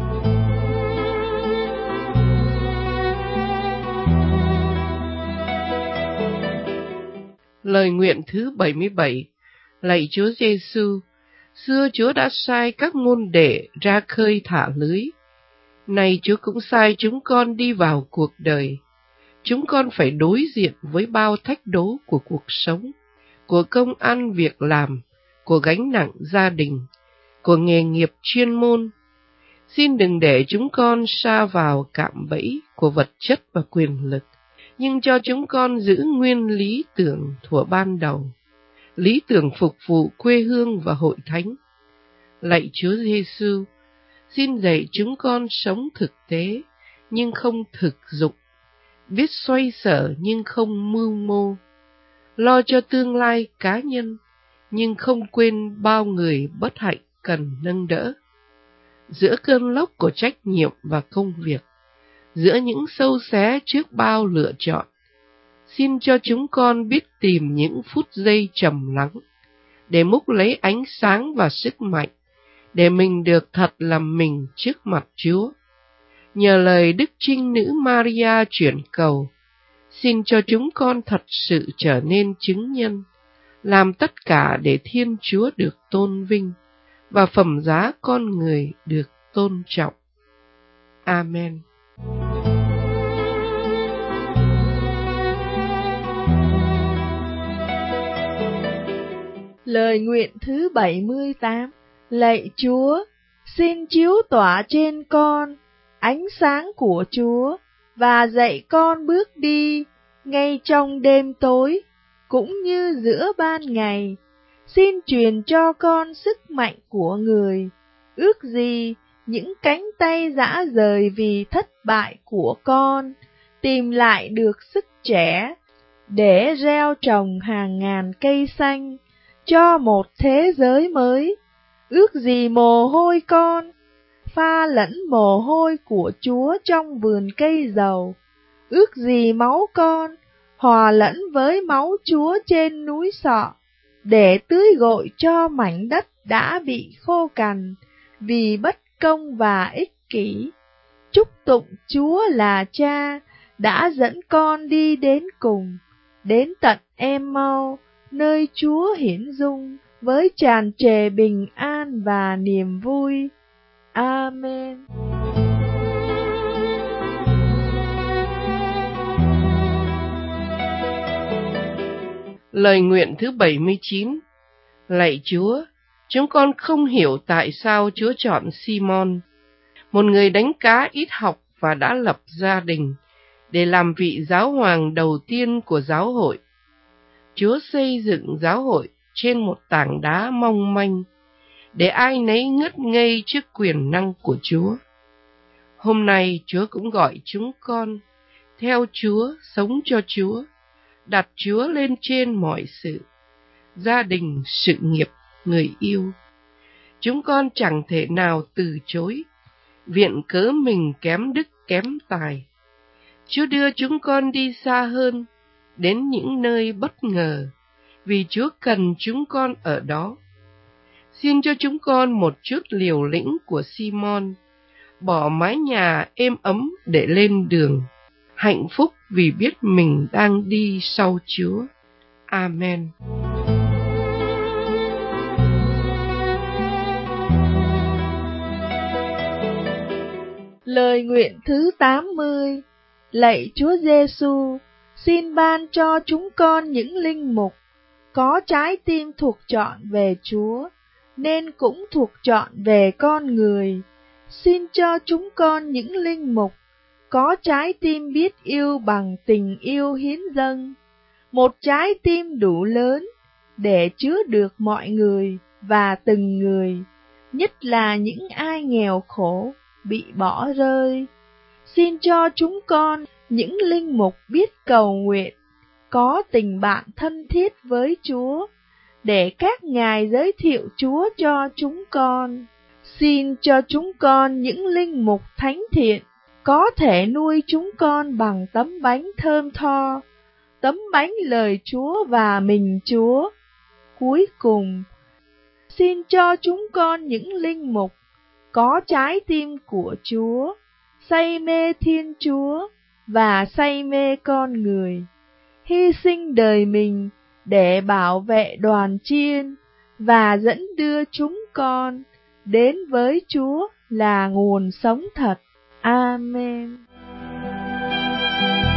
Lời nguyện thứ bảy mươi bảy. Lạy Chúa Giêsu, xưa Chúa đã sai các môn đệ ra khơi thả lưới. Nay Chúa cũng sai chúng con đi vào cuộc đời. Chúng con phải đối diện với bao thách đố của cuộc sống, của công ăn việc làm, của gánh nặng gia đình, của nghề nghiệp chuyên môn. Xin đừng để chúng con sa vào cạm bẫy của vật chất và quyền lực, nhưng cho chúng con giữ nguyên lý tưởng thuở ban đầu, lý tưởng phục vụ quê hương và hội thánh. Lạy Chúa Giêsu, xin dạy chúng con sống thực tế nhưng không thực dụng, biết xoay sở nhưng không mưu mô, lo cho tương lai cá nhân nhưng không quên bao người bất hạnh cần nâng đỡ. Giữa cơn lốc của trách nhiệm và công việc, giữa những xâu xé trước bao lựa chọn, xin cho chúng con biết tìm những phút giây trầm lắng để múc lấy ánh sáng và sức mạnh, để mình được thật là mình trước mặt Chúa. Nhờ lời Đức Trinh Nữ Maria chuyển cầu, xin cho chúng con thật sự trở nên chứng nhân, làm tất cả để Thiên Chúa được tôn vinh và phẩm giá con người được tôn trọng. Amen. Lời nguyện thứ bảy mươi tám. Lạy Chúa, xin chiếu tỏa trên con ánh sáng của Chúa và dạy con bước đi ngay trong đêm tối cũng như giữa ban ngày. Xin truyền cho con sức mạnh của người. Ước gì những cánh tay rã rời vì thất bại của con tìm lại được sức trẻ để gieo trồng hàng ngàn cây xanh cho một thế giới mới. Ước gì mồ hôi con pha lẫn mồ hôi của Chúa trong vườn cây dầu. Ước gì máu con hòa lẫn với máu Chúa trên núi Sọ, để tưới gội cho mảnh đất đã bị khô cằn vì bất công và ích kỷ. Chúc tụng Chúa là Cha đã dẫn con đi đến cùng, đến tận Em-mau, nơi Chúa hiển dung với tràn trề bình an và niềm vui. Amen. Lời nguyện thứ bảy mươi chín. Lạy Chúa, chúng con không hiểu tại sao Chúa chọn Simon, một người đánh cá ít học và đã lập gia đình, để làm vị giáo hoàng đầu tiên của giáo hội. Chúa xây dựng giáo hội trên một tảng đá mong manh, để ai nấy ngất ngây trước quyền năng của Chúa. Hôm nay Chúa cũng gọi chúng con theo Chúa, sống cho Chúa, đặt Chúa lên trên mọi sự, gia đình, sự nghiệp, người yêu. Chúng con chẳng thể nào từ chối, viện cớ mình kém đức kém tài. Chúa đưa chúng con đi xa hơn, đến những nơi bất ngờ, vì Chúa cần chúng con ở đó. Xin cho chúng con một chút liều lĩnh của Simon, bỏ mái nhà êm ấm để lên đường, hạnh phúc vì biết mình đang đi sau Chúa. Amen. Lời nguyện thứ tám mươi. Lạy Chúa Giêsu, xin ban cho chúng con những linh mục có trái tim thuộc chọn về Chúa, nên cũng thuộc chọn về con người. Xin cho chúng con những linh mục có trái tim biết yêu bằng tình yêu hiến dâng, một trái tim đủ lớn để chứa được mọi người và từng người, nhất là những ai nghèo khổ, bị bỏ rơi. Xin cho chúng con những linh mục biết cầu nguyện, có tình bạn thân thiết với Chúa, để các ngài giới thiệu Chúa cho chúng con. Xin cho chúng con những linh mục thánh thiện, có thể nuôi chúng con bằng tấm bánh thơm tho, tấm bánh lời Chúa và mình Chúa. Cuối cùng, xin cho chúng con những linh mục có trái tim của Chúa, say mê Thiên Chúa và say mê con người, hy sinh đời mình để bảo vệ đoàn chiên và dẫn đưa chúng con đến với Chúa là nguồn sống thật. Amen.